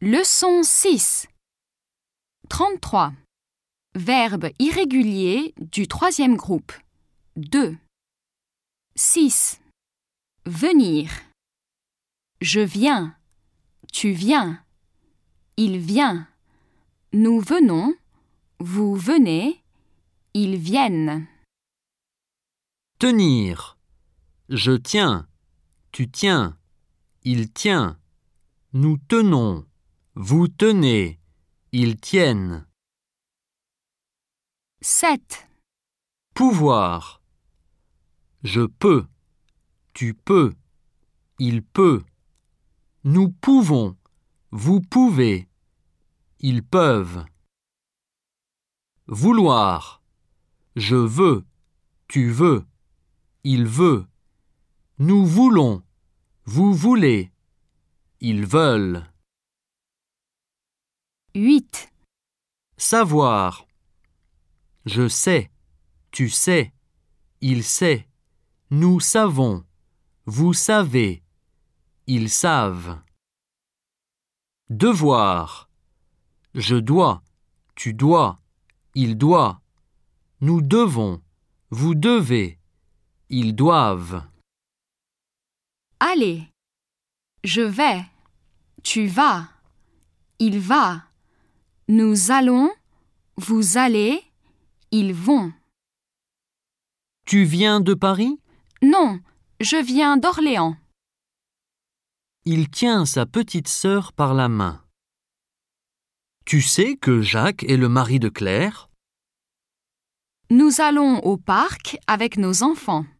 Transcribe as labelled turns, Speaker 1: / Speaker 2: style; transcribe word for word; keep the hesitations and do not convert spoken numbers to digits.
Speaker 1: Leçon six. trente-trois. Verbe irrégulier du troisième groupe. deux. six. Venir. Je viens. Tu viens. Il vient. Nous venons. Vous venez. Ils viennent.
Speaker 2: Tenir. Je tiens. Tu tiens. Il tient. Nous tenons. Vous tenez. Ils tiennent.
Speaker 1: sept.
Speaker 2: Pouvoir. Je peux. Tu peux. Il peut. Nous pouvons. Vous pouvez. Ils peuvent. Vouloir. Je veux. Tu veux. Il veut. Nous voulons. Vous voulez. Ils veulent.
Speaker 1: huit.
Speaker 2: Savoir. Je sais. Tu sais. Il sait. Nous savons. Vous savez. Ils savent. Devoir. Je dois. Tu dois. Il doit. Nous devons. Vous devez. Ils doivent.
Speaker 1: Aller. Je vais. Tu vas. Il va. Nous allons. Vous allez. Ils vont.
Speaker 2: Tu viens de Paris ?
Speaker 1: Non, je viens d'Orléans.
Speaker 2: Il tient sa petite sœur par la main. Tu sais que Jacques est le mari de Claire ?
Speaker 1: Nous allons au parc avec nos enfants.